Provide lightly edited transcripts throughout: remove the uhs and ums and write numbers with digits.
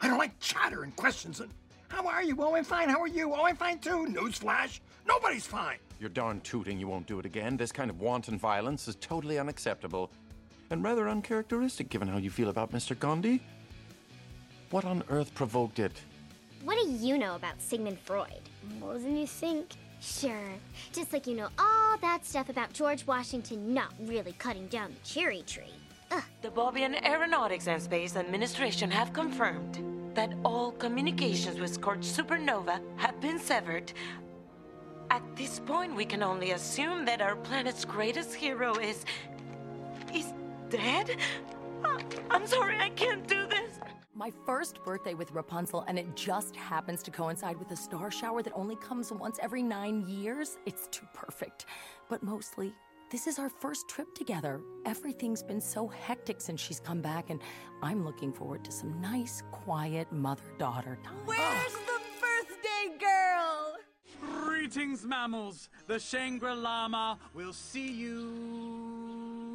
I don't like chatter and questions and, how are you? Oh, I'm fine. How are you? Oh, I'm fine too. Newsflash. Nobody's fine. You're darn tooting you won't do it again. This kind of wanton violence is totally unacceptable. And rather uncharacteristic given how you feel about Mr. Gandhi. What on earth provoked it? What do you know about Sigmund Freud? More than you think. Sure. Just like you know all that stuff about George Washington not really cutting down the cherry tree. Ugh. The Bobian Aeronautics and Space Administration have confirmed that all communications with Scorched Supernova have been severed. At this point, we can only assume that our planet's greatest hero is dead? I'm sorry, I can't do this. My first birthday with Rapunzel, and it just happens to coincide with a star shower that only comes once every 9 years. It's too perfect. But mostly, this is our first trip together. Everything's been so hectic since she's come back, and I'm looking forward to some nice, quiet mother-daughter time. Where's the birthday girl? Greetings, mammals. The Shangri-Lama will see you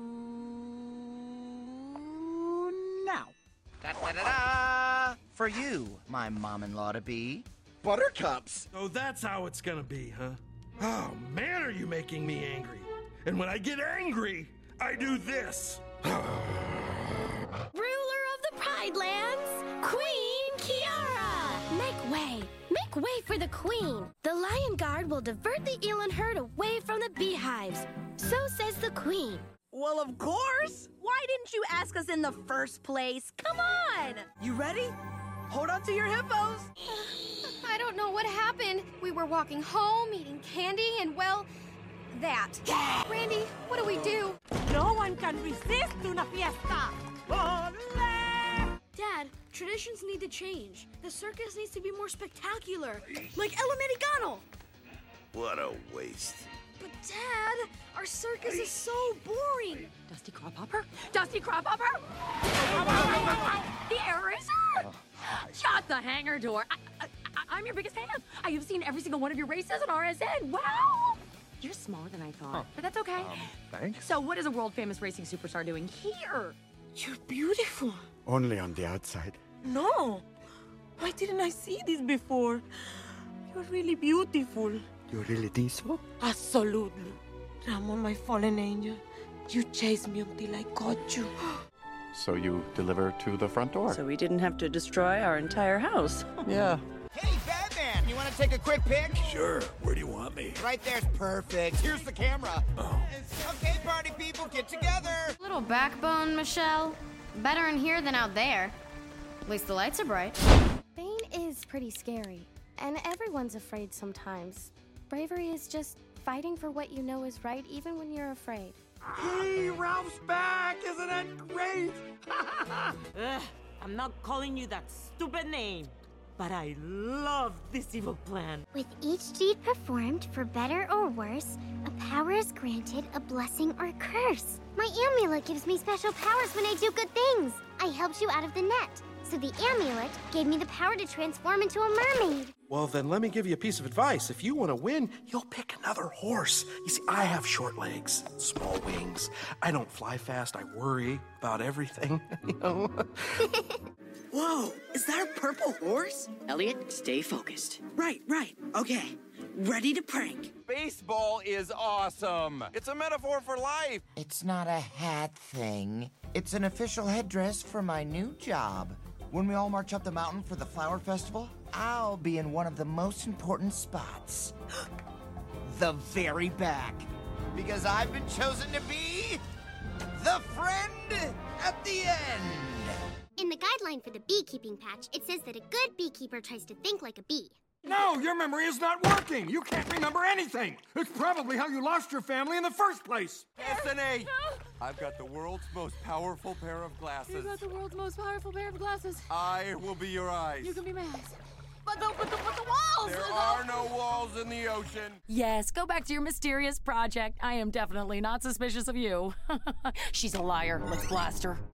now. Da-da-da-da! For you, my mom-in-law to be. Buttercups! Oh, that's how it's gonna be, huh? Oh, man, are you making me angry. And when I get angry, I do this. Ruler of the Pride Lands, Queen Kiara! Make way! Make way for the Queen! The Lion Guard will divert the Elan herd away from the beehives. So says the Queen. Well, of course! Why didn't you ask us in the first place? Come on! You ready? Hold on to your hippos! I don't know what happened. We were walking home, eating candy, and well, that. Randy, what do we do? No one can resist una fiesta! Olé! Dad, traditions need to change. The circus needs to be more spectacular, like El Americano. What a waste. But Dad, our circus is so boring. Dusty Cropper? Dusty Cropper? The eraser? Shut the hangar door. I'm your biggest fan. I have seen every single one of your races on RSN. Wow! You're smaller than I thought, but that's okay. Thanks. So what is a world-famous racing superstar doing here? You're beautiful. Only on the outside. No! Why didn't I see this before? You're really beautiful. You really think so? Absolutely. Ramon, my fallen angel, you chased me until I caught you. So you deliver to the front door. So we didn't have to destroy our entire house. Yeah. Hey, Batman! You want to take a quick pic? Sure. Where do you want me? Right there's perfect. Here's the camera. Oh. Okay, party people, get together! Little backbone, Michelle. Better in here than out there. At least the lights are bright. Bane is pretty scary, and everyone's afraid sometimes. Bravery is just fighting for what you know is right, even when you're afraid. Hey, Ralph's back! Isn't that great? Ugh, I'm not calling you that stupid name, but I love this evil plan. With each deed performed, for better or worse, a power is granted, a blessing or curse. My amulet gives me special powers when I do good things. I helped you out of the net, so the amulet gave me the power to transform into a mermaid. Well, then let me give you a piece of advice. If you want to win, you'll pick another horse. You see, I have short legs, small wings. I don't fly fast. I worry about everything, you know? Whoa, is that a purple horse? Elliot, stay focused. Right. Okay. Ready to prank. Baseball is awesome. It's a metaphor for life. It's not a hat thing. It's an official headdress for my new job. When we all march up the mountain for the flower festival, I'll be in one of the most important spots. The very back. Because I've been chosen to be the friend at the end. In the guideline for the beekeeping patch, it says that a good beekeeper tries to think like a bee. No, your memory is not working. You can't remember anything. It's probably how you lost your family in the first place. Destiny! I've got the world's most powerful pair of glasses. You've got the world's most powerful pair of glasses. I will be your eyes. You can be my eyes. But the walls! There are no walls in the ocean. Yes, go back to your mysterious project. I am definitely not suspicious of you. She's a liar. Let's blast her.